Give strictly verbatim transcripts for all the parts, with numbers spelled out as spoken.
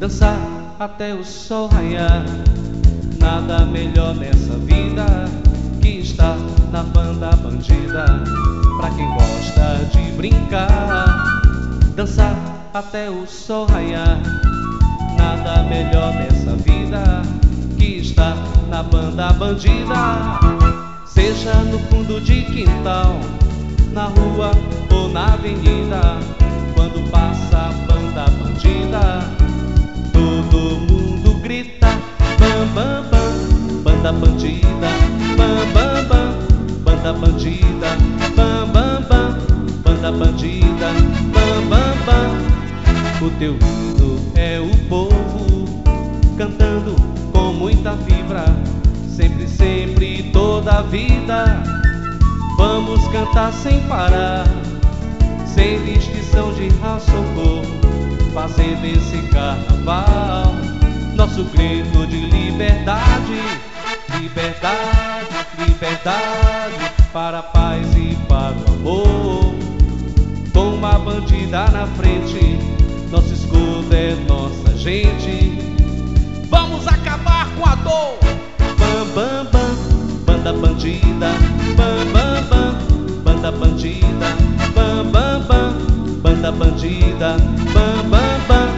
dançar até o sol raiar. Nada melhor nessa vida que estar na banda bandida. Pra quem gosta de brincar, dançar até o sol raiar. Nada melhor nessa vida que estar na banda bandida. Seja no fundo de quintal, na rua ou na avenida, quando passa a banda bandida, todo mundo grita bam bam bam, banda bandida, bam bam bam, banda bandida, bam bam bam, banda bandida, bam bam bam. O teu hino é o povo cantando com muita fibra, sempre, sempre, toda a vida. Vamos cantar sem parar, sem distinção de raça ou cor, fazer desse carnaval nosso grito de liberdade. Liberdade, liberdade, para a paz e para o amor. Com uma bandida na frente, nosso escudo é nossa gente. Vamos acabar com a dor. Bam, bam, bam, banda bandida, bam, bam, bam, banda bandida, bam, bam, bam, banda bandida, bam, bam, bam.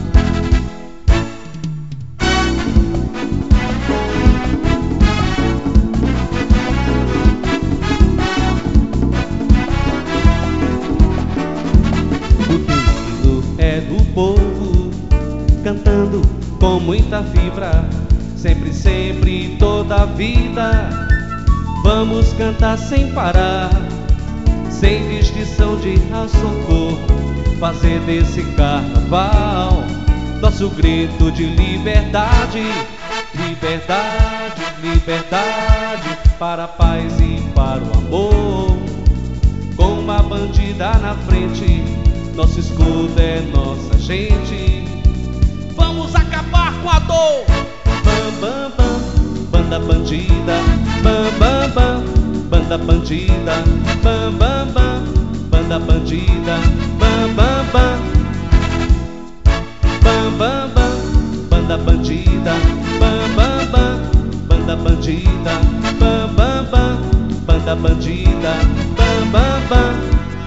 O hino é do povo cantando com muita fibra, sempre, sempre, toda a vida. Vamos cantar sem parar, sem distinção de raça ou cor, fazer desse carnaval nosso grito de liberdade. Liberdade, liberdade, para a paz e para o amor. Com uma bandida na frente, nosso escudo é nossa gente. Vamos acabar com a dor. Bam, bam, bam, banda bandida, bam, bam, bam, banda bandida, bam, bam, bam, banda bandida, bam, bam, bam, bam, bam, bam, banda bandida, bam, bam, bam, banda bandida, bam, bam, bam, banda bandida, bam, bam, bam,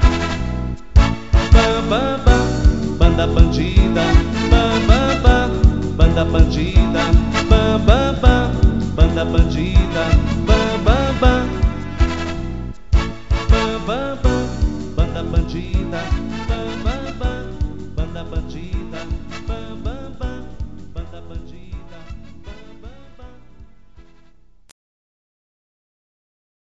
bam, bam, bam, banda bandida, bam, bam, bam, banda bandida, bam, bam, bam, banda bandida, bam, bam, bam, bam, bam, bam, banda bandida.